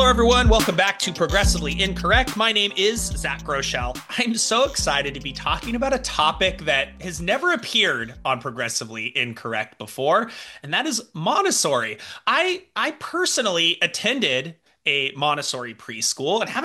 Hello, everyone. Welcome back to Progressively Incorrect. My name is Zach Groeschel. I'm so excited to be talking about a topic that has never appeared on Progressively Incorrect before, and that is Montessori. I personally attended a Montessori preschool and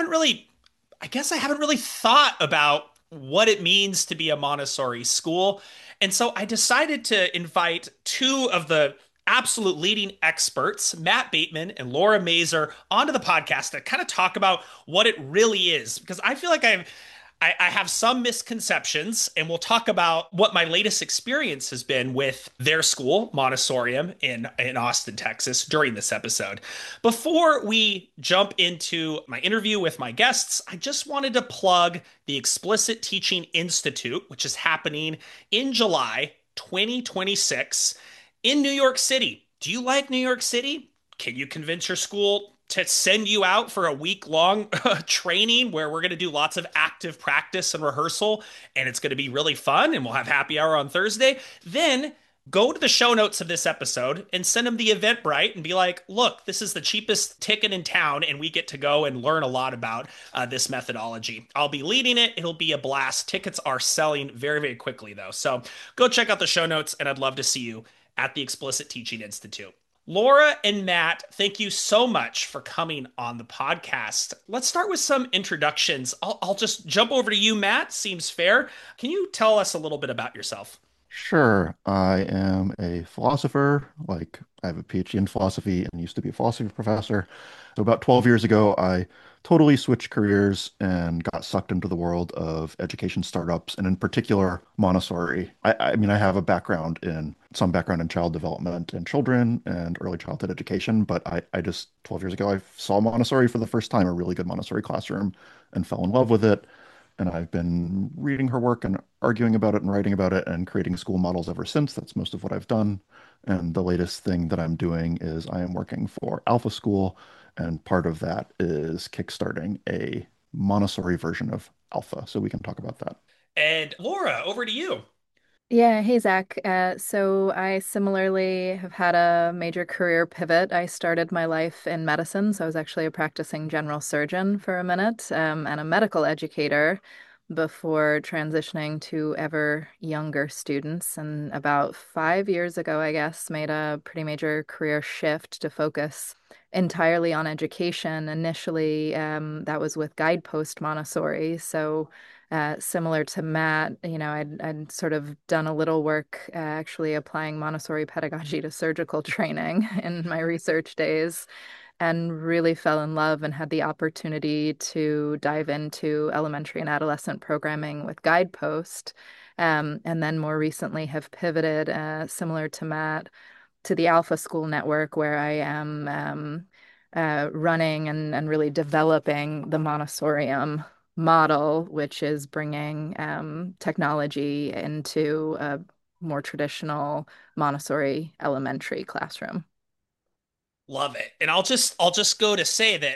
I haven't really thought about what it means to be a Montessori school. And so I decided to invite two of the absolute leading experts, Matt Bateman and Laura Mazer, onto the podcast to kind of talk about what it really is. Because I feel like I have some misconceptions, and we'll talk about what my latest experience has been with their school, Montessorium, in Austin, Texas, during this episode. Before we jump into my interview with my guests, I just wanted to plug the Explicit Teaching Institute, which is happening in July 2026 in New York City. Do you like New York City? Can you convince your school to send you out for a week long training where we're going to do lots of active practice and rehearsal, and it's going to be really fun, and we'll have happy hour on Thursday? Then go to the show notes of this episode and send them the Eventbrite and be like, look, this is the cheapest ticket in town, and we get to go and learn a lot about this methodology. I'll be leading it. It'll be a blast. Tickets are selling very, very quickly, though. So go check out the show notes, and I'd love to see you at the Explicit Teaching Institute. Laura and Matt, thank you so much for coming on the podcast. Let's start with some introductions. I'll just jump over to you, Matt. Seems fair. Can you tell us a little bit about yourself? Sure, I am a philosopher. I have a PhD in philosophy and used to be a philosophy professor. So about 12 years ago, I totally switched careers and got sucked into the world of education startups, and in particular, Montessori. I mean, I have some background in child development and children and early childhood education, but I just 12 years ago, I saw Montessori for the first time, a really good Montessori classroom, and fell in love with it. And I've been reading her work and arguing about it and writing about it and creating school models ever since. That's most of what I've done. And the latest thing that I'm doing is I am working for Alpha School, and part of that is kickstarting a Montessori version of Alpha. So we can talk about that. And Laura, over to you. Yeah, hey Zach. So I similarly have had a major career pivot. I started my life in medicine, so I was actually a practicing general surgeon for a minute, and a medical educator before transitioning to ever younger students. And about 5 years ago, I guess, made a pretty major career shift to focus entirely on education. Initially, that was with Guidepost Montessori. So similar to Matt, I'd sort of done a little work actually applying Montessori pedagogy to surgical training in my research days, and really fell in love and had the opportunity to dive into elementary and adolescent programming with Guidepost. And then more recently have pivoted, similar to Matt, to the Alpha School Network, where I am running and really developing the Montessorium model, which is bringing technology into a more traditional Montessori elementary classroom. Love it. And I'll just go to say that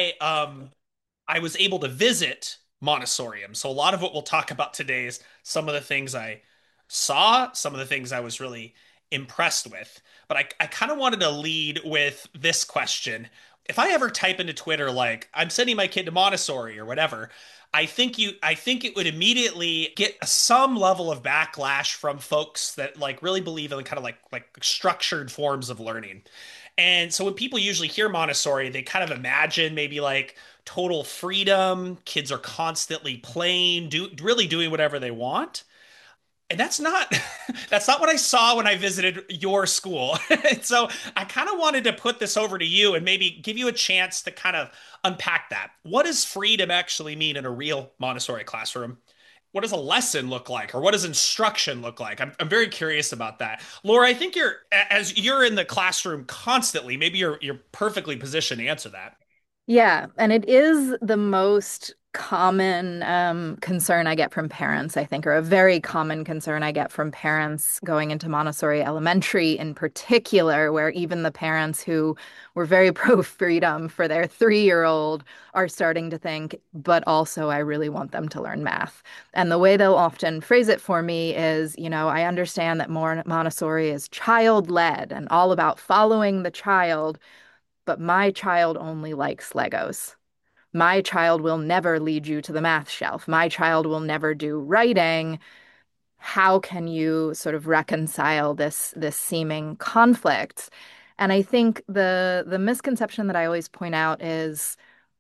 I was able to visit Montessorium. So a lot of what we'll talk about today is some of the things I saw, some of the things I was really impressed with. But I kind of wanted to lead with this question. If I ever type into Twitter like I'm sending my kid to Montessori or whatever, I think it would immediately get some level of backlash from folks that like really believe in kind of like structured forms of learning. And so when people usually hear Montessori, they kind of imagine maybe like total freedom, kids are constantly playing, really doing whatever they want. And that's not that's not what I saw when I visited your school. And so I kind of wanted to put this over to you and maybe give you a chance to kind of unpack that. What does freedom actually mean in a real Montessori classroom? What does a lesson look like, or what does instruction look like? I'm very curious about that. Laura, I think as you're in the classroom constantly, maybe you're perfectly positioned to answer that. Yeah, and it is the most common concern I get from parents, I think, or a very common concern I get from parents going into Montessori Elementary in particular, where even the parents who were very pro freedom for their 3-year-old are starting to think, but also I really want them to learn math. And the way they'll often phrase it for me is, I understand that more Montessori is child-led and all about following the child. but my child only likes Legos. My child will never lead you to the math shelf. My child will never do writing. How can you sort of reconcile this seeming conflict? And I think the misconception that I always point out is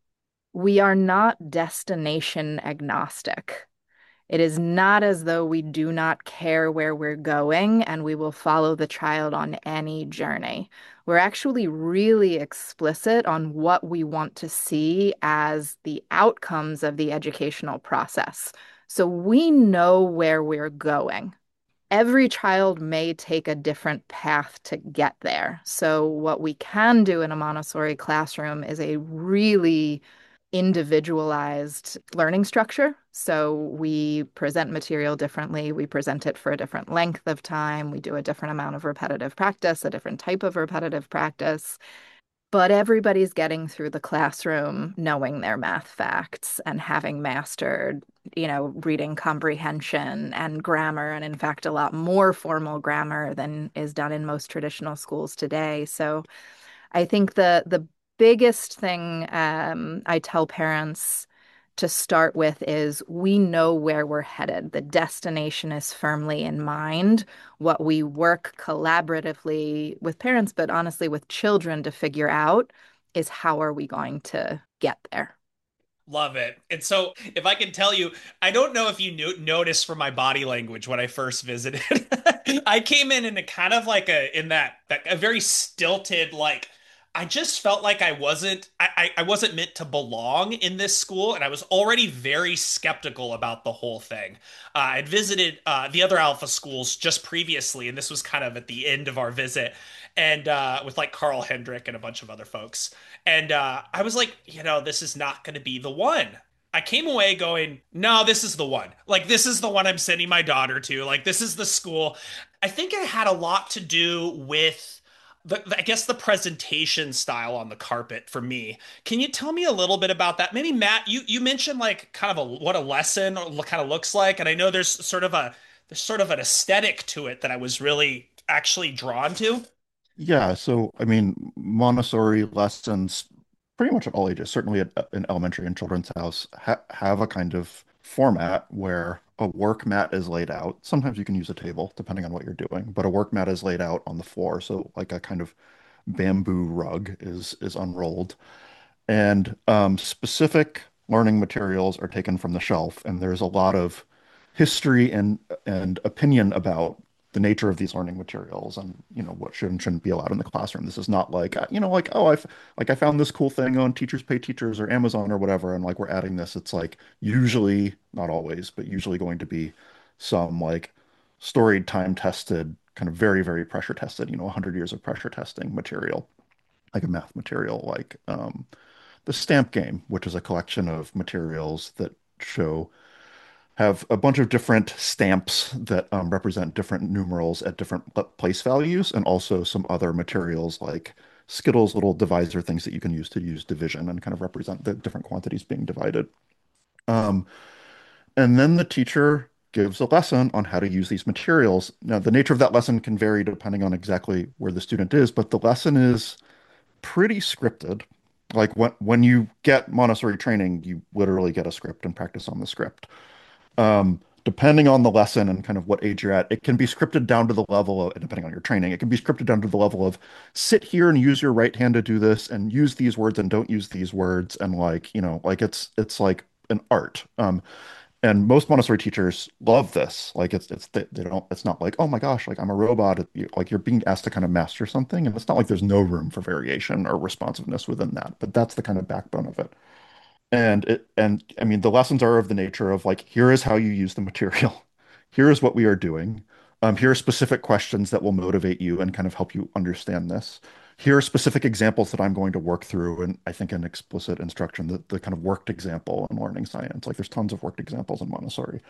we are not destination agnostic. It is not as though we do not care where we're going and we will follow the child on any journey. We're actually really explicit on what we want to see as the outcomes of the educational process. So we know where we're going. Every child may take a different path to get there. So, what we can do in a Montessori classroom is a really individualized learning structure. So, we present material differently, we present it for a different length of time, we do a different amount of repetitive practice, a different type of repetitive practice. But everybody's getting through the classroom knowing their math facts and having mastered, reading comprehension and grammar, and in fact, a lot more formal grammar than is done in most traditional schools today. So I think the biggest thing I tell parents to start with is we know where we're headed. The destination is firmly in mind. What we work collaboratively with parents, but honestly with children to figure out is how are we going to get there? Love it. And so, if I can tell you, I don't know if you noticed from my body language when I first visited. I came in a kind of like that a very stilted, like I just felt like I wasn't meant to belong in this school, and I was already very skeptical about the whole thing. I'd visited the other Alpha schools just previously, and this was kind of at the end of our visit, and with like Carl Hendrick and a bunch of other folks. And I was like, this is not going to be the one. I came away going, no, this is the one. Like, this is the one I'm sending my daughter to. Like, this is the school. I think it had a lot to do with I guess the presentation style on the carpet for me. Can you tell me a little bit about that? Maybe Matt, you mentioned like kind of what a lesson kind of looks like, and I know there's sort of an aesthetic to it that I was really actually drawn to. Yeah, so I mean, Montessori lessons, pretty much at all ages, certainly in elementary and children's house, have a kind of format where a work mat is laid out. Sometimes you can use a table, depending on what you're doing, but a work mat is laid out on the floor. So like a kind of bamboo rug is unrolled. And specific learning materials are taken from the shelf, and there's a lot of history and opinion about the nature of these learning materials and what should and shouldn't be allowed in the classroom. This is not like like oh I found this cool thing on Teachers Pay Teachers or Amazon or whatever, and like we're adding this. It's like usually, not always, but usually going to be some like storied, time tested, kind of very, very pressure tested, 100 years of pressure testing material, like a math material, like the Stamp Game, which is a collection of materials that show have a bunch of different stamps that represent different numerals at different place values, and also some other materials like Skittles, little divisor things that you can use division and kind of represent the different quantities being divided. Um, and then the teacher gives a lesson on how to use these materials. Now, the nature of that lesson can vary depending on exactly where the student is, but the lesson is pretty scripted. Like when you get Montessori training, you literally get a script and practice on the script. Depending on the lesson and kind of what age you're at, it can be scripted down to the level of, depending on your training, it can be scripted down to the level of sit here and use your right hand to do this and use these words and don't use these words. And like, like it's like an art. And most Montessori teachers love this. Like they don't, it's not like, oh my gosh, like I'm a robot. Like you're being asked to kind of master something. And it's not like there's no room for variation or responsiveness within that, but that's the kind of backbone of it. And I mean, the lessons are of the nature of like, here is how you use the material. Here is what we are doing. Here are specific questions that will motivate you and kind of help you understand this. Here are specific examples that I'm going to work through. And I think an explicit instruction, the kind of worked example in learning science. Like there's tons of worked examples in Montessori.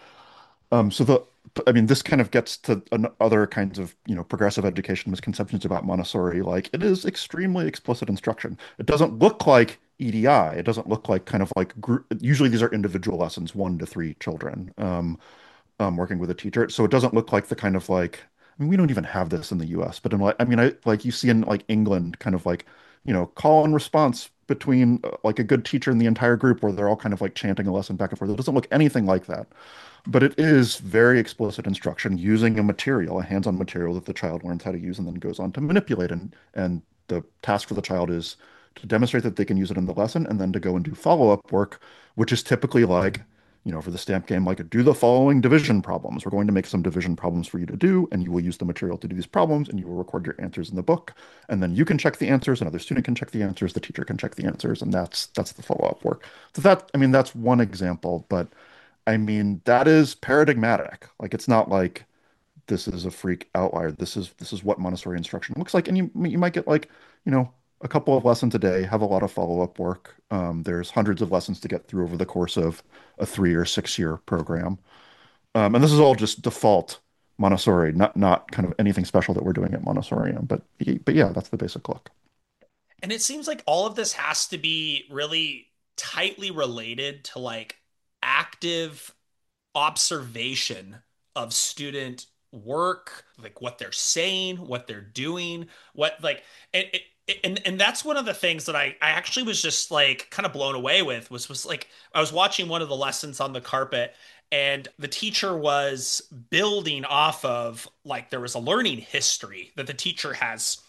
I mean, this kind of gets to other kinds of, progressive education misconceptions about Montessori. Like it is extremely explicit instruction. It doesn't look like EDI. It doesn't look like kind of like group. Usually these are individual lessons, 1 to 3 children, working with a teacher. So it doesn't look like the kind of like, I mean, we don't even have this in the US, but in like, I mean, like you see in like England, kind of like call and response between like a good teacher and the entire group where they're all kind of like chanting a lesson back and forth. It doesn't look anything like that. But it is very explicit instruction using a material, a hands-on material that the child learns how to use and then goes on to manipulate. And the task for the child is to demonstrate that they can use it in the lesson and then to go and do follow-up work, which is typically like, for the stamp game, like do the following division problems. We're going to make some division problems for you to do, and you will use the material to do these problems, and you will record your answers in the book. And then you can check the answers, another student can check the answers, the teacher can check the answers, and that's the follow-up work. So that, I mean, that's one example, but I mean, that is paradigmatic. Like it's not like this is a freak outlier. This is what Montessori instruction looks like. And you might get like, you know, a couple of lessons a day, have a lot of follow-up work. There's hundreds of lessons to get through over the course of a 3 or 6 year program. And this is all just default Montessori, not kind of anything special that we're doing at Montessorium. But yeah, that's the basic look. And it seems like all of this has to be really tightly related to like active observation of student work, like what they're saying, what they're doing, what like and that's one of the things that I actually was just like kind of blown away with was like I was watching one of the lessons on the carpet and the teacher was building off of like there was a learning history that the teacher has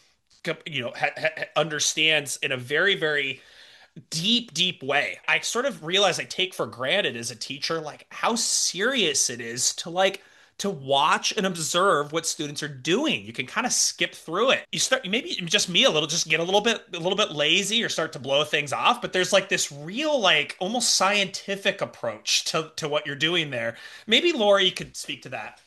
understands in a very deep way. I sort of realize I take for granted as a teacher like how serious it is to like to watch and observe what students are doing. You can kind of skip through it. You start maybe just me a little just get a little bit lazy or start to blow things off, but there's like this real like almost scientific approach to what you're doing there. Maybe Lori could speak to that.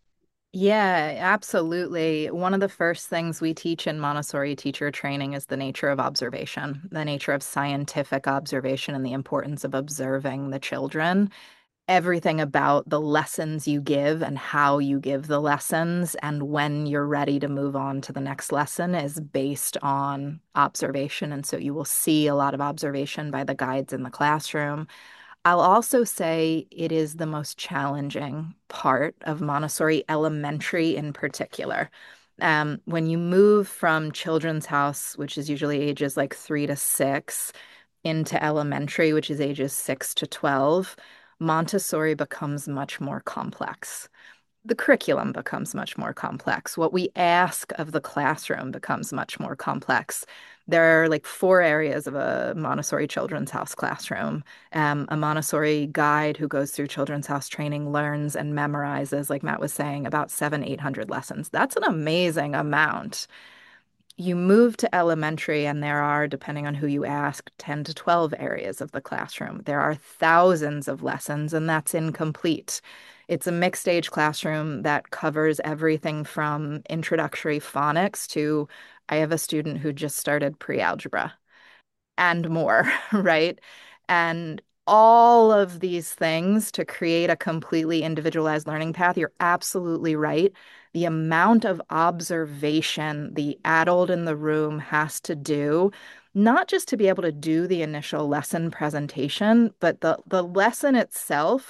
Yeah, absolutely. One of the first things we teach in Montessori teacher training is the nature of observation, the nature of scientific observation, and the importance of observing the children. Everything about the lessons you give and how you give the lessons and when you're ready to move on to the next lesson is based on observation. And so you will see a lot of observation by the guides in the classroom. I'll also say it is the most challenging part of Montessori elementary in particular. When you move from Children's House, which is usually ages like 3 to 6, into elementary, which is ages 6 to 12, Montessori becomes much more complex. The curriculum becomes much more complex. What we ask of the classroom becomes much more complex. There are like 4 areas of a Montessori Children's House classroom. A Montessori guide who goes through Children's House training learns and memorizes, like Matt was saying, about 800 lessons. That's an amazing amount. You move to elementary, and there are, depending on who you ask, 10 to 12 areas of the classroom. There are thousands of lessons, and that's incomplete. It's a mixed age classroom that covers everything from introductory phonics to I have a student who just started pre-algebra and more, right? And all of these things to create a completely individualized learning path, you're absolutely right. The amount of observation the adult in the room has to do, not just to be able to do the initial lesson presentation, but the lesson itself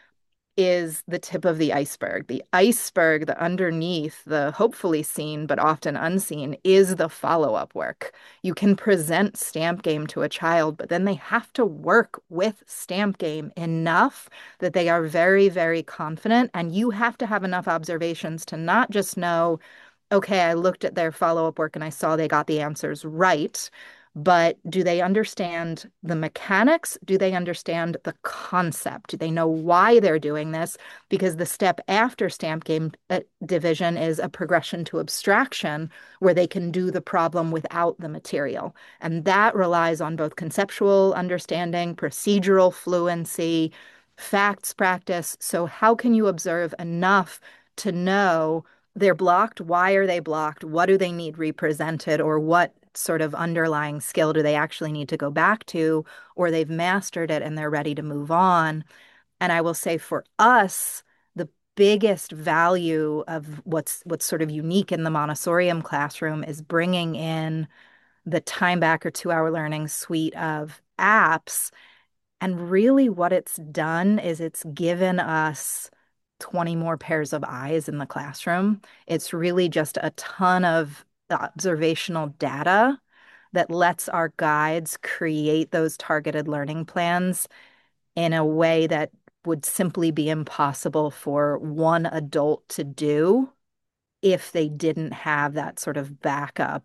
is the tip of the iceberg. The iceberg, the underneath, the hopefully seen but often unseen, is the follow-up work. You can present Stamp Game to a child, but then they have to work with Stamp Game enough that they are very confident. And you have to have enough observations to not just know, okay, I looked at their follow-up work and I saw they got the answers right. But do they understand the mechanics? Do they understand the concept? Do they know why they're doing this? Because the step after Stamp Game division is a progression to abstraction where they can do the problem without the material. And that relies on both conceptual understanding, procedural fluency, facts practice. So how can you observe enough to know they're blocked? Why are they blocked? What do they need represented? Or what sort of underlying skill do they actually need to go back to? Or they've mastered it and they're ready to move on. And I will say for us, the biggest value of what's sort of unique in the Montessorium classroom is bringing in the Time Back or 2 Hour Learning suite of apps. And really, what it's done is it's given us 20 more pairs of eyes in the classroom. It's really just a ton of observational data that lets our guides create those targeted learning plans in a way that would simply be impossible for one adult to do if they didn't have that sort of backup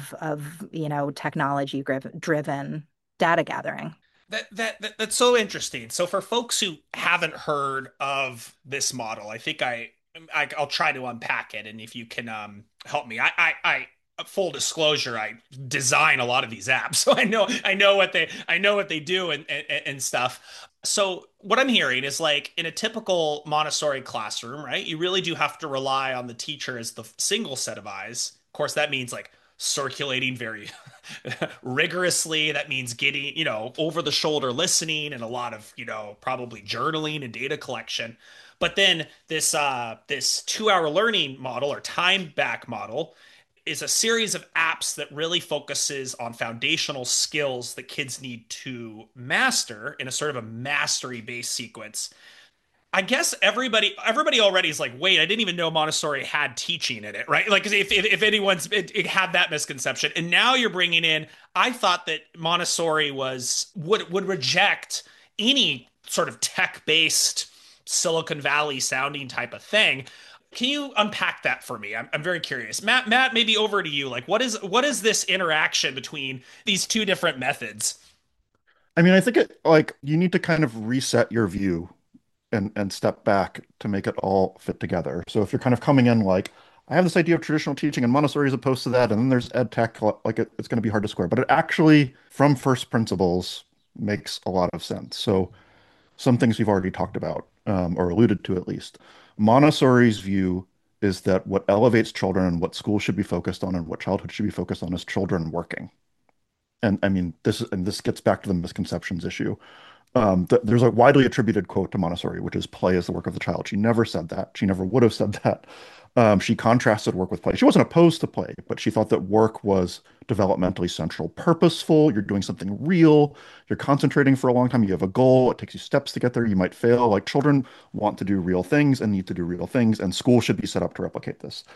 of technology driven data gathering. That's so interesting. So for folks who haven't heard of this model, I think I'll try to unpack it, and if you can help me, I full disclosure, I design a lot of these apps, so I know what they do and stuff. So what I'm hearing is like in a typical Montessori classroom, right? You really do have to rely on the teacher as the single set of eyes. Of course, that means like circulating very rigorously. That means getting, over the shoulder listening and a lot of, probably journaling and data collection. But then this 2 hour learning model or time back model is a series of apps that really focuses on foundational skills that kids need to master in a sort of a mastery based sequence. I guess everybody already is like, wait, I didn't even know Montessori had teaching in it, right? Like, if anyone's it had that misconception, and now you're bringing in, I thought that Montessori would reject any sort of tech based Silicon Valley sounding type of thing. Can you unpack that for me? I'm very curious. Matt, maybe over to you. Like, what is this interaction between these two different methods? I mean, I think like you need to kind of reset your view and step back to make it all fit together. So if you're kind of coming in like, I have this idea of traditional teaching and Montessori is opposed to that, and then there's ed tech, like it's going to be hard to square. But it actually, from first principles, makes a lot of sense. So some things we've already talked about, or alluded to at least. Montessori's view is that what elevates children and what schools should be focused on and what childhood should be focused on is children working. And I mean, this gets back to the misconceptions issue. There's a widely attributed quote to Montessori, which is play is the work of the child. She never said that. She never would have said that. She contrasted work with play. She wasn't opposed to play, but she thought that work was developmentally central, purposeful. You're doing something real. You're concentrating for a long time. You have a goal. It takes you steps to get there. You might fail. Like children want to do real things and need to do real things, and school should be set up to replicate this.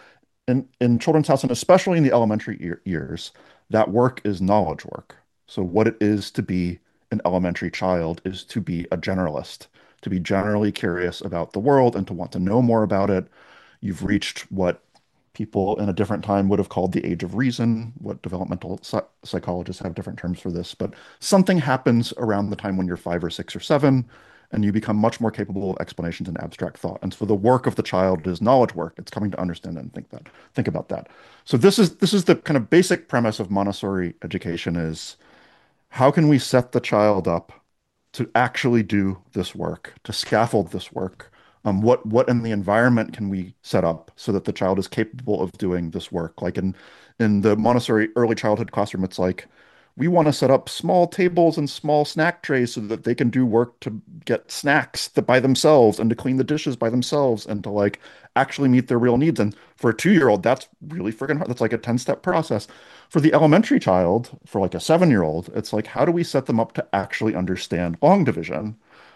In Children's House, and especially in the elementary years, that work is knowledge work. So what it is to be an elementary child is to be a generalist, to be generally curious about the world and to want to know more about it. You've reached what people in a different time would have called the age of reason, what developmental psychologists have different terms for this, but something happens around the time when you're 5 or 6 or 7, and you become much more capable of explanations and abstract thought. And so the work of the child is knowledge work. It's coming to understand and think about that. So this is the kind of basic premise of Montessori education is how can we set the child up to actually do this work, to scaffold this work? What in the environment can we set up so that the child is capable of doing this work? Like in the Montessori early childhood classroom, it's like we want to set up small tables and small snack trays so that they can do work to get snacks by themselves and to clean the dishes by themselves and to like actually meet their real needs. And for a 2-year-old, that's really freaking hard. That's like a 10-step process. For the elementary child, for like a 7-year-old, it's like, how do we set them up to actually understand long division,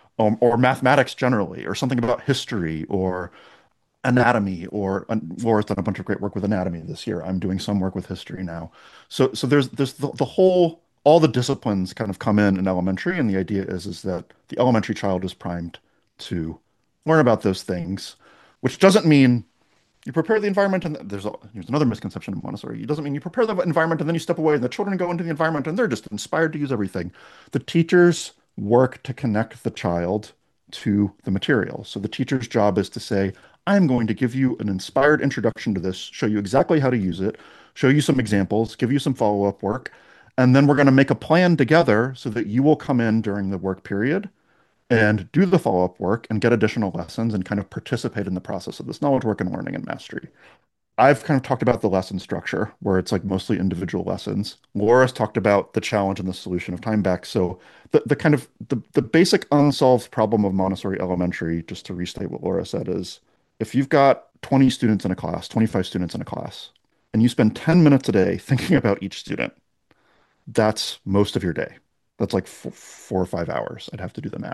or mathematics generally, or something about history or anatomy, or Laura's done a bunch of great work with anatomy this year. I'm doing some work with history now. So there's the whole, all the disciplines kind of come in elementary, and the idea is that the elementary child is primed to learn about those things, which doesn't mean you prepare the environment, and here's another misconception in Montessori. It doesn't mean you prepare the environment and then you step away and the children go into the environment and they're just inspired to use everything. The teachers work to connect the child to the material. So the teacher's job is to say, I'm going to give you an inspired introduction to this, show you exactly how to use it, show you some examples, give you some follow-up work, and then we're going to make a plan together so that you will come in during the work period and do the follow-up work and get additional lessons and kind of participate in the process of this knowledge work and learning and mastery. I've kind of talked about the lesson structure where it's like mostly individual lessons. Laura's talked about the challenge and the solution of time back. So the kind of the basic unsolved problem of Montessori Elementary, just to restate what Laura said, is if you've got 20 students in a class, 25 students in a class, and you spend 10 minutes a day thinking about each student, that's most of your day. That's like 4 or 5 hours. I'd have to do the math.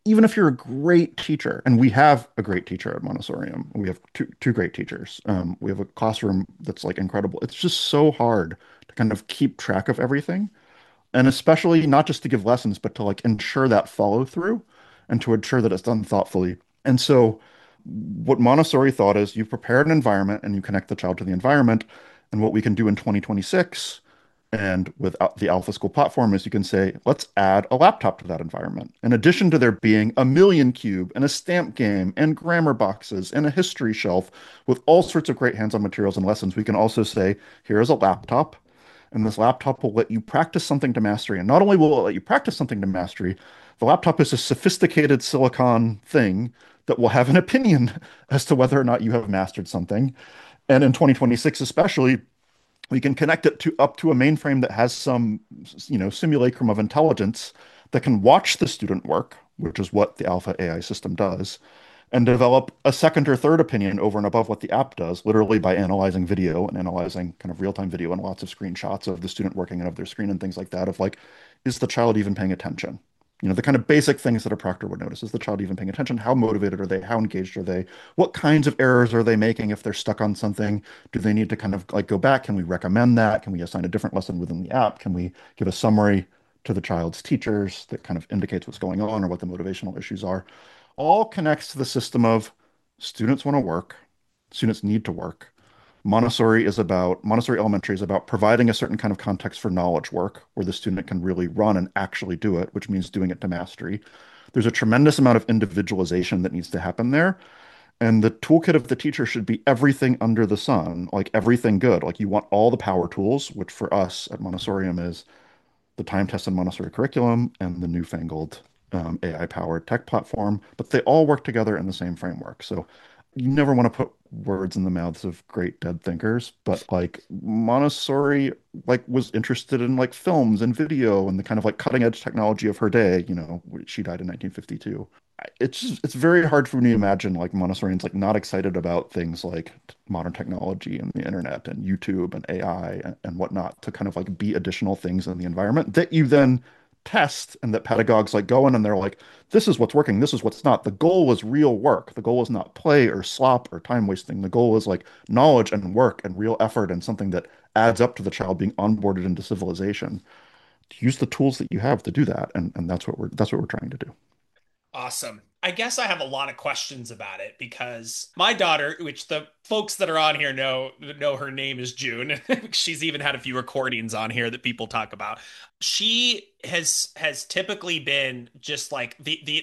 even if you're a great teacher, and we have a great teacher at Montessorium, we have two great teachers. We have a classroom that's like incredible. It's just so hard to kind of keep track of everything, and especially not just to give lessons, but to like ensure that follow through and to ensure that it's done thoughtfully. And so, what Montessori thought is you prepare an environment and you connect the child to the environment. And what we can do in 2026 and with the Alpha School platform is you can say, let's add a laptop to that environment. In addition to there being a million cube and a stamp game and grammar boxes and a history shelf with all sorts of great hands-on materials and lessons, we can also say, here is a laptop. And this laptop will let you practice something to mastery. And not only will it let you practice something to mastery, the laptop is a sophisticated silicon thing that will have an opinion as to whether or not you have mastered something. And in 2026, especially, we can connect it to up to a mainframe that has some, simulacrum of intelligence that can watch the student work, which is what the Alpha AI system does, and develop a second or third opinion over and above what the app does, literally by analyzing video and analyzing kind of real-time video and lots of screenshots of the student working and of their screen and things like that, of like, is the child even paying attention? The kind of basic things that a proctor would notice. Is the child even paying attention? How motivated are they? How engaged are they? What kinds of errors are they making if they're stuck on something? Do they need to kind of like go back? Can we recommend that? Can we assign a different lesson within the app? Can we give a summary to the child's teachers that kind of indicates what's going on or what the motivational issues are? All connects to the system of students want to work, students need to work. Montessori Elementary is about providing a certain kind of context for knowledge work where the student can really run and actually do it, which means doing it to mastery. There's a tremendous amount of individualization that needs to happen there. And the toolkit of the teacher should be everything under the sun, like everything good. Like you want all the power tools, which for us at Montessorium is the time-tested Montessori curriculum and the newfangled AI-powered tech platform, but they all work together in the same framework. So you never want to put words in the mouths of great dead thinkers, but like Montessori like was interested in like films and video and the kind of like cutting edge technology of her day, she died in 1952. It's very hard for me to imagine like Montessorians like not excited about things like modern technology and the internet and YouTube and AI and whatnot to kind of like be additional things in the environment that you then test and that pedagogues like go in and they're like, this is what's working, this is what's not. The goal is real work. The goal is not play or slop or time wasting. The goal is like knowledge and work and real effort and something that adds up to the child being onboarded into civilization. Use the tools that you have to do that, and that's what we're trying to do. Awesome. I guess I have a lot of questions about it because my daughter, which the folks that are on here know her name is June. She's even had a few recordings on here that people talk about. She has typically been just like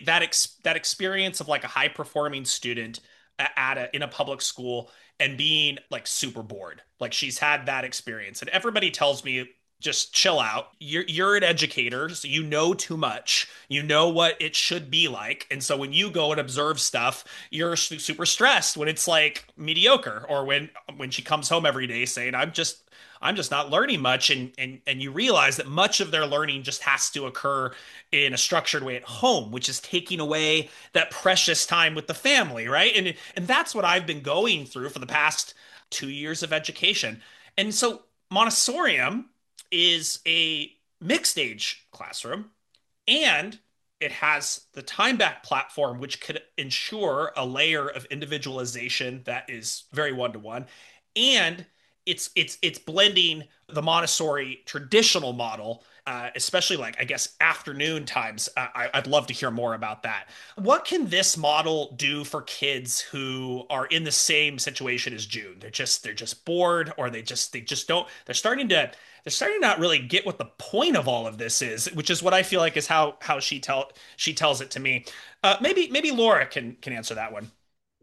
that experience of like a high performing student at in a public school and being like super bored. Like she's had that experience, and everybody tells me just chill out. You're an educator, so you know too much. You know what it should be like. And so when you go and observe stuff, you're super stressed when it's like mediocre or when she comes home every day saying, I'm just not learning much and you realize that much of their learning just has to occur in a structured way at home, which is taking away that precious time with the family, right? And that's what I've been going through for the past 2 years of education. And so Montessorium is a mixed age classroom and it has the time back platform, which could ensure a layer of individualization that is very one to one. And it's blending the Montessori traditional model, especially like I guess afternoon times. I'd love to hear more about that. What can this model do for kids who are in the same situation as June? They're just bored, or they just don't. They're starting to not really get what the point of all of this is, which is what I feel like is how she tells it to me. Maybe Laura can answer that one.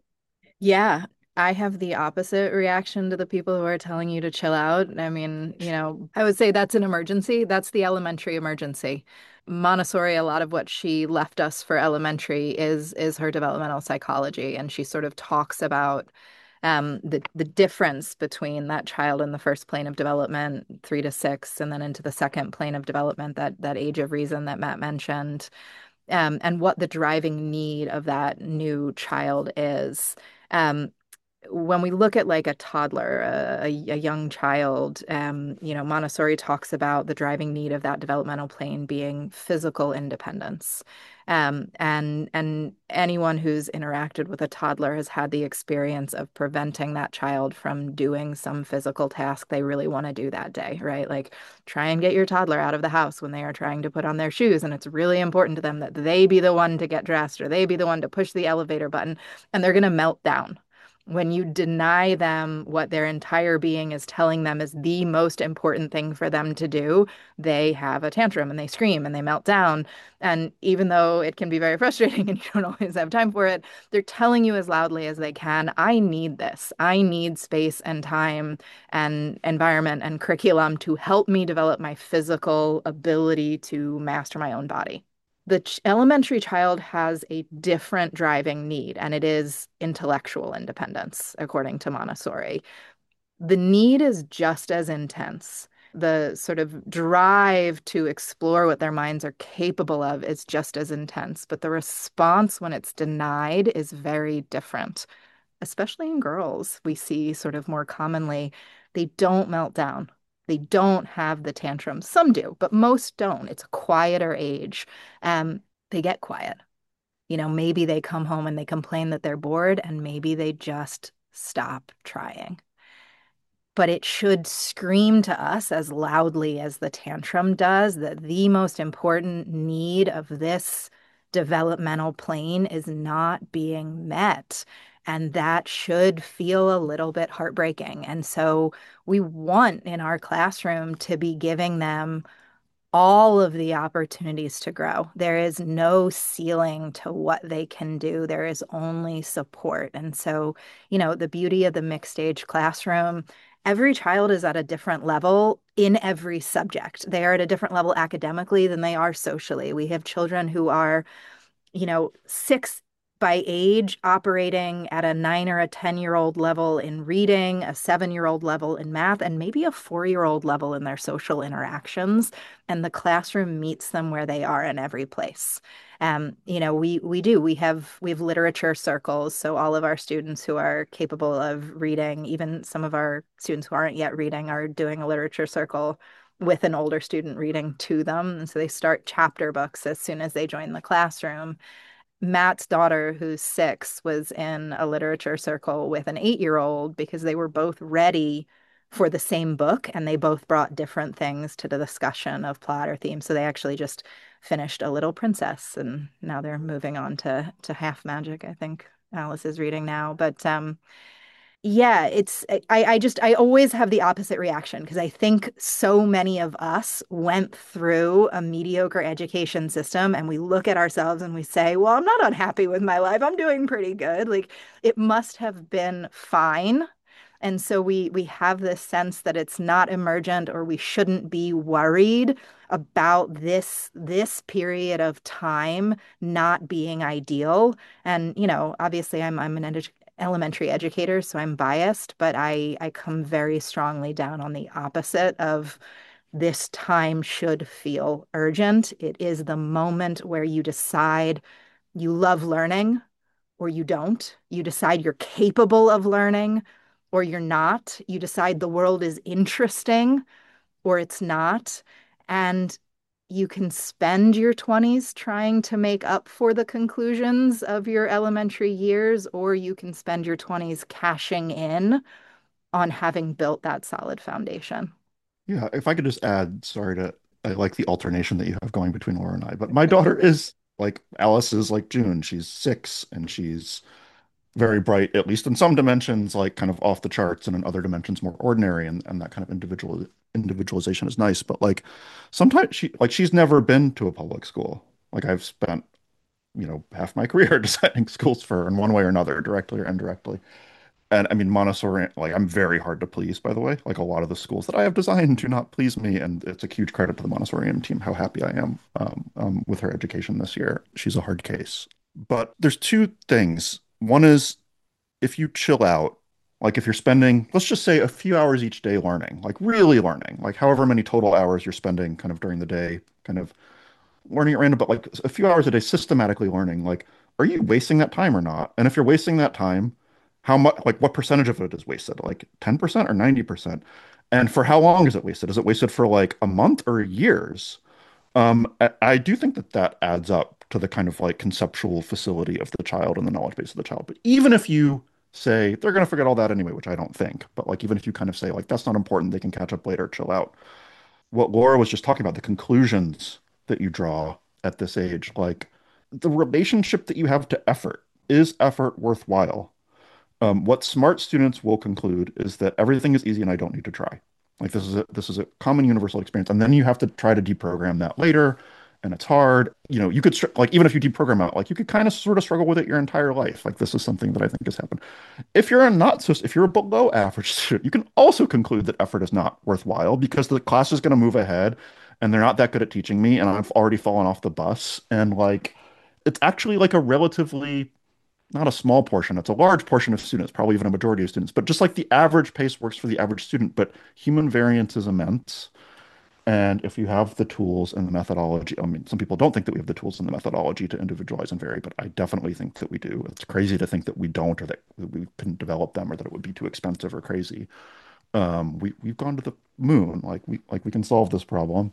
Yeah, I have the opposite reaction to the people who are telling you to chill out. I mean, I would say that's an emergency. That's the elementary emergency. Montessori, a lot of what she left us for elementary is her developmental psychology, and she sort of talks about the difference between that child in the first plane of development, 3 to 6, and then into the second plane of development, that age of reason that Matt mentioned, and what the driving need of that new child is. Um, when we look at like a toddler, a young child, Montessori talks about the driving need of that developmental plane being physical independence. And anyone who's interacted with a toddler has had the experience of preventing that child from doing some physical task they really want to do that day, right? Like try and get your toddler out of the house when they are trying to put on their shoes, and it's really important to them that they be the one to get dressed or they be the one to push the elevator button, and they're going to melt down when you deny them what their entire being is telling them is the most important thing for them to do. They have a tantrum and they scream and they melt down. And even though it can be very frustrating and you don't always have time for it, they're telling you as loudly as they can, I need this. I need space and time and environment and curriculum to help me develop my physical ability to master my own body. The elementary child has a different driving need, and it is intellectual independence, according to Montessori. The need is just as intense. The sort of drive to explore what their minds are capable of is just as intense, but the response when it's denied is very different. Especially in girls, we see sort of more commonly, they don't melt down. They don't have the tantrums. Some do, but most don't. It's a quieter age. Um, they get quiet. Maybe they come home and they complain that they're bored, and maybe they just stop trying. But it should scream to us as loudly as the tantrum does that the most important need of this developmental plane is not being met. And that should feel a little bit heartbreaking. And so we want in our classroom to be giving them all of the opportunities to grow. There is no ceiling to what they can do. There is only support. And so, the beauty of the mixed stage classroom, every child is at a different level in every subject. They are at a different level academically than they are socially. We have children who are, six by age operating at a 9 or a 10-year-old level in reading, a 7-year-old level in math, and maybe a 4-year-old level in their social interactions. And the classroom meets them where they are in every place. We have literature circles. So all of our students who are capable of reading, even some of our students who aren't yet reading, are doing a literature circle with an older student reading to them. And so they start chapter books as soon as they join the classroom. Matt's daughter, who's 6, was in a literature circle with an 8-year-old because they were both ready for the same book and they both brought different things to the discussion of plot or theme. So they actually just finished A Little Princess and now they're moving on to Half Magic, I think Alice is reading now. But yeah, I always have the opposite reaction because I think so many of us went through a mediocre education system and we look at ourselves and we say, well, I'm not unhappy with my life. I'm doing pretty good. Like it must have been fine. And so we have this sense that it's not emergent or we shouldn't be worried about this period of time not being ideal. And obviously I'm an elementary educator, so I'm biased, but I come very strongly down on the opposite of this time should feel urgent. It is the moment where you decide you love learning or you don't. You decide you're capable of learning or you're not. You decide the world is interesting or it's not. And you can spend your 20s trying to make up for the conclusions of your elementary years, or you can spend your 20s cashing in on having built that solid foundation. Yeah, if I could just add, sorry to, I like the alternation that you have going between Laura and I, but my daughter is like Alice is like June. She's 6 and she's very bright, at least in some dimensions, like kind of off the charts, and in other dimensions more ordinary, and that kind of individualization is nice. But like sometimes she's never been to a public school. Like I've spent, half my career designing schools for her in one way or another, directly or indirectly. And I mean, Montessori, like I'm very hard to please, by the way. Like a lot of the schools that I have designed do not please me, and it's a huge credit to the Montessorian team how happy I am with her education this year. She's a hard case. But there's two things. One is if you chill out, like if you're spending, let's just say a few hours each day learning, like really learning, like however many total hours you're spending kind of during the day, kind of learning at random, but like a few hours a day systematically learning, like, are you wasting that time or not? And if you're wasting that time, how much, like what percentage of it is wasted? Like 10% or 90%? And for how long is it wasted? Is it wasted for like a month or years? I do think that that adds up to the kind of like conceptual facility of the child and the knowledge base of the child. But even if you say they're going to forget all that anyway, which I don't think, but like even if you kind of say like that's not important, they can catch up later, chill out. What Laura was just talking about, the conclusions that you draw at this age, like the relationship that you have to effort, is effort worthwhile? What smart students will conclude is that everything is easy and I don't need to try. Like this is a common universal experience, and then you have to try to deprogram that later, and it's hard. You know, you could like even if you deprogram out, like you could kind of sort of struggle with it your entire life. Like this is something that I think has happened. If you're a below average student, you can also conclude that effort is not worthwhile because the class is going to move ahead, and they're not that good at teaching me, and I've already fallen off the bus, and like it's actually like a relatively not a small portion, it's a large portion of students, probably even a majority of students, but just like the average pace works for the average student, but human variance is immense. And if you have the tools and the methodology, I mean, some people don't think that we have the tools and the methodology to individualize and vary, but I definitely think that we do. It's crazy to think that we don't, or that we couldn't develop them, or that it would be too expensive or crazy. We've gone to the moon, like we can solve this problem.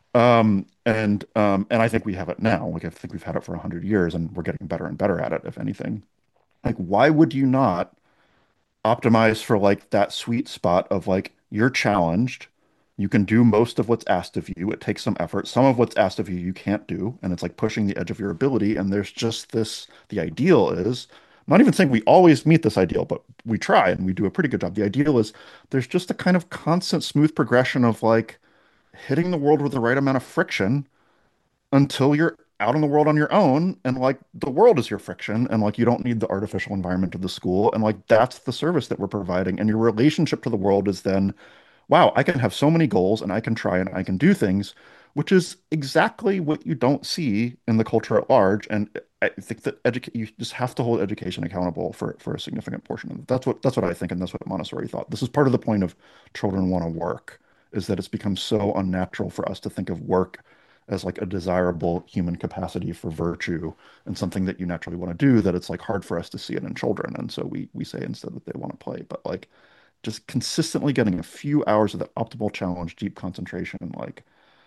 And I think we have it now. Like I think we've had it for 100 years, and we're getting better and better at it, if anything. Like, why would you not optimize for like that sweet spot of like you're challenged, you can do most of what's asked of you. It takes some effort. Some of what's asked of you you can't do, and it's like pushing the edge of your ability. And there's just this, the ideal is, I'm not even saying we always meet this ideal, but we try and we do a pretty good job. The ideal is there's just a kind of constant smooth progression of like hitting the world with the right amount of friction until you're out in the world on your own, and like the world is your friction, and like you don't need the artificial environment of the school, and like that's the service that we're providing, and your relationship to the world is then, wow, I can have so many goals and I can try and I can do things, which is exactly what you don't see in the culture at large. And I think that you just have to hold education accountable for a significant portion of it. That's what I think, and that's what Montessori thought. This is part of the point of children want to work, is that it's become so unnatural for us to think of work as like a desirable human capacity for virtue and something that you naturally want to do, that it's like hard for us to see it in children. And so we say instead that they want to play, but like just consistently getting a few hours of that optimal challenge, deep concentration, like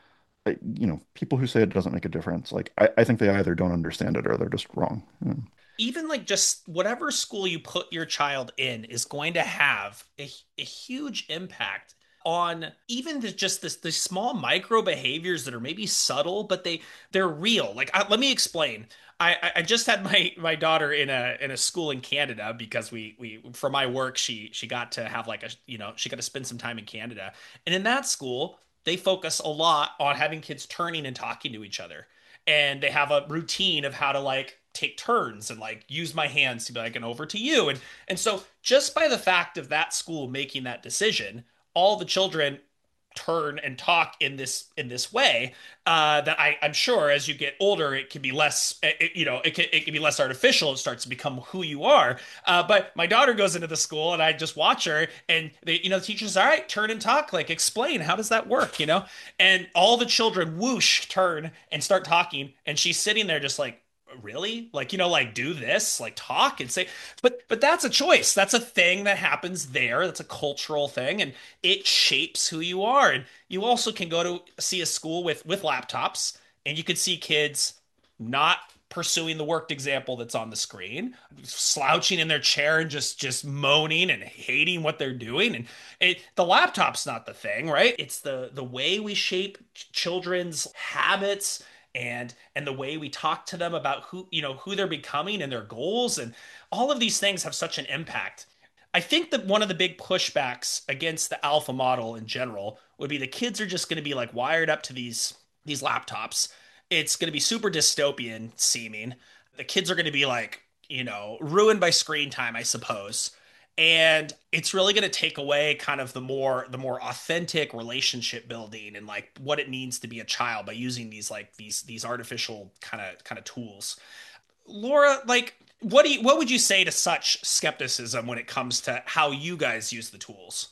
people who say it doesn't make a difference, like I think they either don't understand it or they're just wrong. Yeah. Even like just whatever school you put your child in is going to have a huge impact on even just the small micro behaviors that are maybe subtle, but they're real. Like let me explain. I just had my daughter in a school in Canada because we for my work she got to have like a she got to spend some time in Canada, and in that school they focus a lot on having kids turning and talking to each other, and they have a routine of how to like take turns and like use my hands to be like, and over to you. And so just by the fact of that school making that decision, all the children turn and talk in this way, that I'm sure as you get older it can be less, it can be less artificial. It starts to become who you are. But my daughter goes into the school and I just watch her, and the teacher's, all right, turn and talk, like explain how does that work, and all the children whoosh turn and start talking, and she's sitting there just like, really, like, like do this, like talk and say. But that's a choice, that's a thing that happens there, that's a cultural thing, and it shapes who you are. And you also can go to see a school with laptops, and you could see kids not pursuing the worked example that's on the screen, slouching in their chair and just moaning and hating what they're doing. And the laptop's not the thing, right? It's the way we shape children's habits, and the way we talk to them about who they're becoming and their goals, and all of these things have such an impact. I think that one of the big pushbacks against the alpha model in general would be the kids are just going to be like wired up to these laptops. It's going to be super dystopian seeming. The kids are going to be like, ruined by screen time, I suppose. And it's really going to take away kind of the more authentic relationship building and like what it means to be a child by using these artificial kind of tools. Laura, like what would you say to such skepticism when it comes to how you guys use the tools?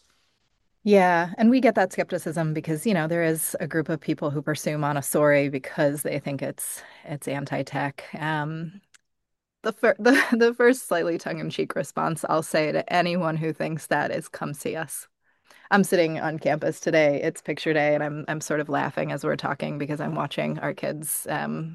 Yeah, and we get that skepticism because, there is a group of people who pursue Montessori because they think it's anti-tech. The first slightly tongue-in-cheek response I'll say to anyone who thinks that is come see us. I'm sitting on campus today. It's picture day, and I'm sort of laughing as we're talking because I'm watching our kids.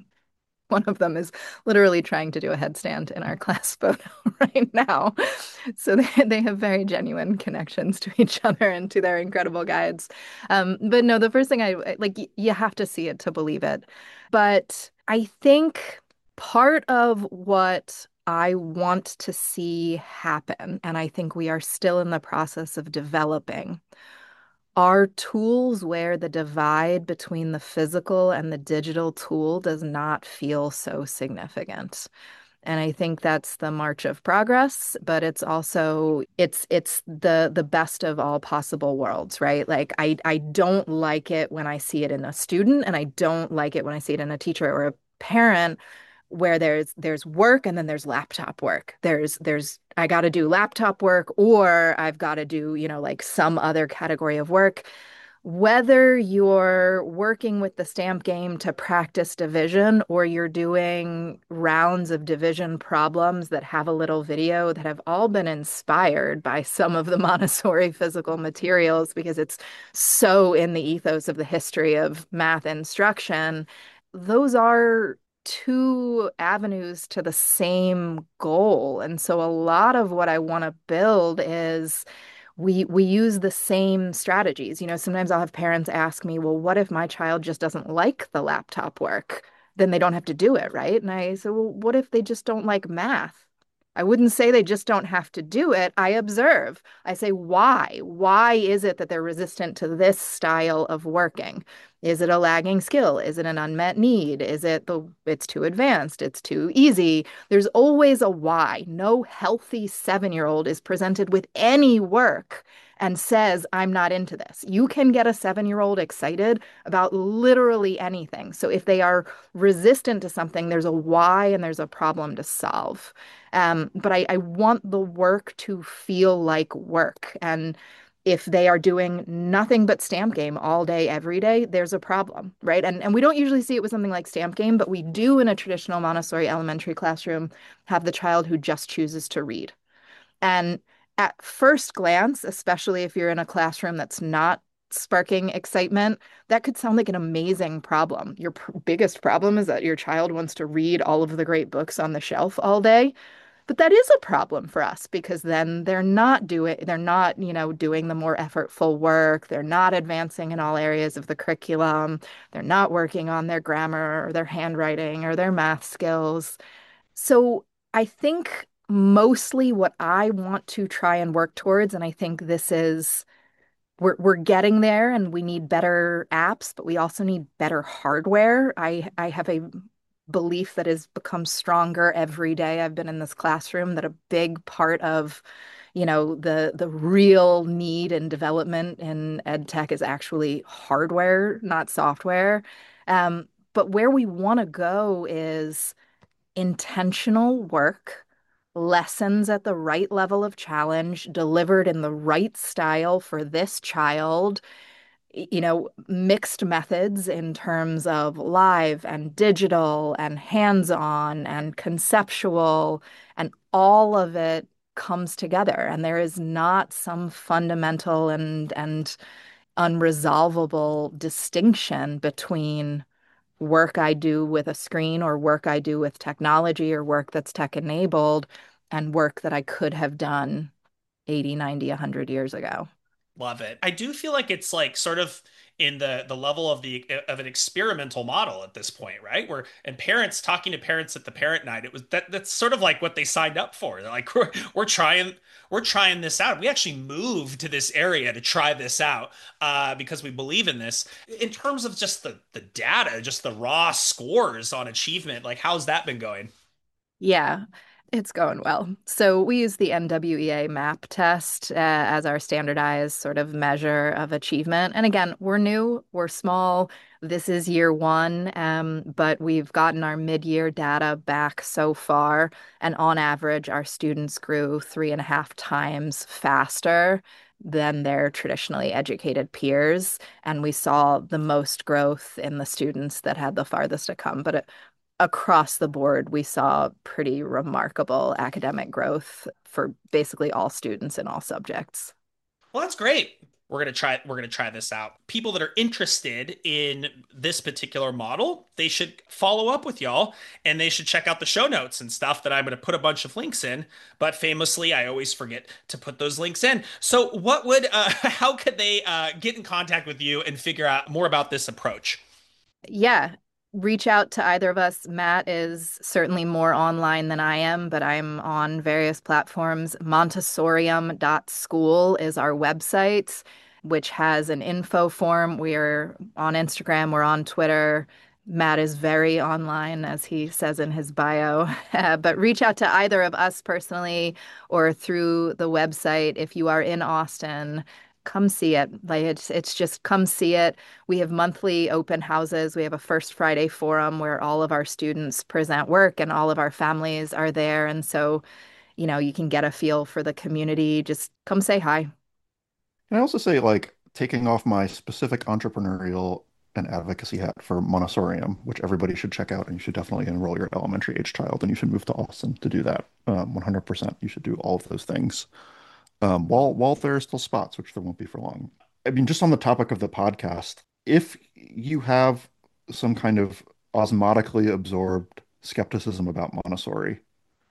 One of them is literally trying to do a headstand in our class photo right now. So they have very genuine connections to each other and to their incredible guides. But no, the first thing like, you have to see it to believe it. But I think part of what I want to see happen, and I think we are still in the process of developing, are tools where the divide between the physical and the digital tool does not feel so significant. And I think that's the march of progress, but it's also it's the best of all possible worlds, right? Like I don't like it when I see it in a student, and I don't like it when I see it in a teacher or a parent where there's work and then there's laptop work. There's I got to do laptop work, or I've got to do, like some other category of work. Whether you're working with the stamp game to practice division, or you're doing rounds of division problems that have a little video, that have all been inspired by some of the Montessori physical materials because it's so in the ethos of the history of math instruction, those are two avenues to the same goal. And so a lot of what I want to build is we use the same strategies. Sometimes I'll have parents ask me, well, what if my child just doesn't like the laptop work? Then they don't have to do it, right? And I say, well, what if they just don't like math? I wouldn't say they just don't have to do it. I observe. I say, why? Why is it that they're resistant to this style of working? Is it a lagging skill? Is it an unmet need? Is it it's too advanced? It's too easy? There's always a why. No healthy 7-year-old is presented with any work and says, I'm not into this. You can get a 7-year-old excited about literally anything. So if they are resistant to something, there's a why and there's a problem to solve. But I want the work to feel like work. And if they are doing nothing but stamp game all day, every day, there's a problem, right? And we don't usually see it with something like stamp game, but we do in a traditional Montessori elementary classroom have the child who just chooses to read. And at first glance, especially if you're in a classroom that's not sparking excitement, that could sound like an amazing problem. Your biggest problem is that your child wants to read all of the great books on the shelf all day. But that is a problem for us because then they're not, doing the more effortful work. They're not advancing in all areas of the curriculum. They're not working on their grammar or their handwriting or their math skills. So I think mostly what I want to try and work towards, and I think this is we're getting there, and we need better apps, but we also need better hardware. I have a belief that has become stronger every day I've been in this classroom, that a big part of, the real need and development in ed tech is actually hardware, not software. But where we want to go is intentional work, lessons at the right level of challenge, delivered in the right style for this child, mixed methods in terms of live and digital and hands-on and conceptual, and all of it comes together. And there is not some fundamental and unresolvable distinction between work I do with a screen or work I do with technology or work that's tech enabled and work that I could have done 80, 90, 100 years ago. Love it. I do feel like it's like sort of in the level of the of an experimental model at this point, right? Where and parents talking to parents at the parent night, it was that's sort of like what they signed up for. They're like, we're trying this out. We actually moved to this area to try this out because we believe in this. In terms of just the data, just the raw scores on achievement, like how's that been going? Yeah, it's going well. So we use the NWEA MAP test as our standardized sort of measure of achievement. And again, we're new, we're small. This is year one, but we've gotten our mid-year data back so far. And on average, our students grew 3.5 times faster than their traditionally educated peers. And we saw the most growth in the students that had the farthest to come. But across the board, we saw pretty remarkable academic growth for basically all students in all subjects. Well, that's great. We're gonna try this out. People that are interested in this particular model, they should follow up with y'all and they should check out the show notes and stuff that I'm gonna put a bunch of links in. But famously, I always forget to put those links in. So what would how could they get in contact with you and figure out more about this approach? Yeah, reach out to either of us. Matt is certainly more online than I am, but I'm on various platforms. Montessorium.school is our website, which has an info form. We're on Instagram, we're on Twitter. Matt is very online, as he says in his bio. But reach out to either of us personally or through the website if you are in Austin. Come see it. Like it's just come see it. We have monthly open houses. We have a First Friday forum where all of our students present work and all of our families are there. And so, you can get a feel for the community. Just come say hi. Can I also say, like, taking off my specific entrepreneurial and advocacy hat for Montessorium, which everybody should check out, and you should definitely enroll your elementary age child, and you should move to Austin to do that. 100%. You should do all of those things. While there are still spots, which there won't be for long. I mean, just on the topic of the podcast, if you have some kind of osmotically absorbed skepticism about Montessori,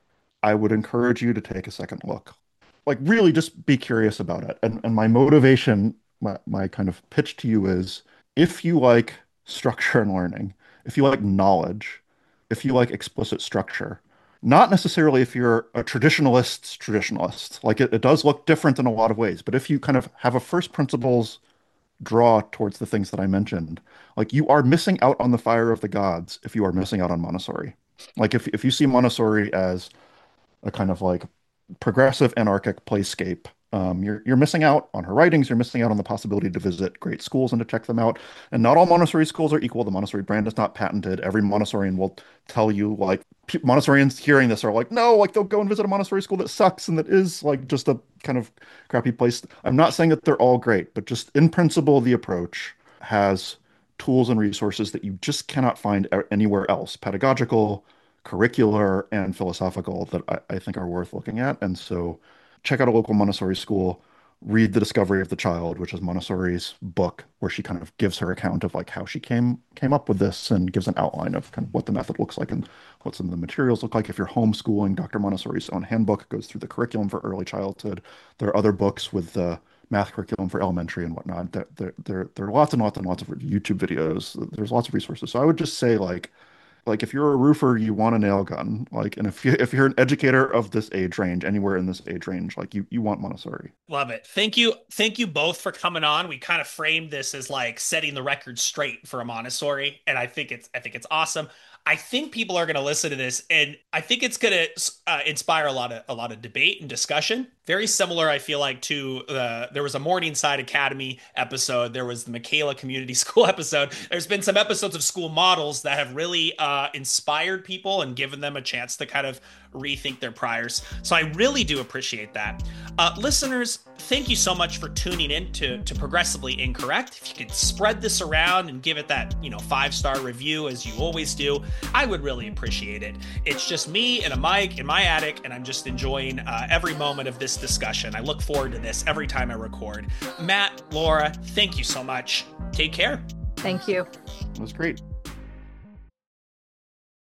I would encourage you to take a second look. Like, really just be curious about it. And my motivation, my kind of pitch to you is if you like structure and learning, if you like knowledge, if you like explicit structure, not necessarily if you're a traditionalist, like it does look different in a lot of ways, but if you kind of have a first principles draw towards the things that I mentioned, like you are missing out on the fire of the gods if you are missing out on Montessori. Like if you see Montessori as a kind of like progressive anarchic playscape. You're missing out on her writings. You're missing out on the possibility to visit great schools and to check them out. And not all Montessori schools are equal. The Montessori brand is not patented. Every Montessorian will tell you, like, Montessorians hearing this are like, no, like they'll go and visit a Montessori school that sucks and that is like just a kind of crappy place. I'm not saying that they're all great, but just in principle, the approach has tools and resources that you just cannot find anywhere else, pedagogical, curricular, and philosophical, that I think are worth looking at. And so check out a local Montessori school, read The Discovery of the Child, which is Montessori's book, where she kind of gives her account of like how she came up with this and gives an outline of kind of what the method looks like and what some of the materials look like. If you're homeschooling, Dr. Montessori's own handbook goes through the curriculum for early childhood. There are other books with the math curriculum for elementary and whatnot. There are lots and lots and lots of YouTube videos. There's lots of resources. So I would just say like if you're a roofer, you want a nail gun. Like, and if you're an educator of this age range, anywhere in this age range, like you want Montessori. Love it. Thank you both for coming on. We kind of framed this as like setting the record straight for a Montessori, and I think it's awesome. I think people are going to listen to this, and I think it's going to inspire a lot of debate and discussion. Very similar, I feel like, to there was a Morningside Academy episode. There was the Michaela Community School episode. There's been some episodes of school models that have really inspired people and given them a chance to kind of rethink their priors. So I really do appreciate that. Listeners, thank you so much for tuning in to Progressively Incorrect. If you could spread this around and give it that 5-star review as you always do, I would really appreciate it. It's just me and a mic in my attic, and I'm just enjoying every moment of this discussion. I look forward to this every time I record. Matt, Laura, thank you so much. Take care. Thank you. It was great.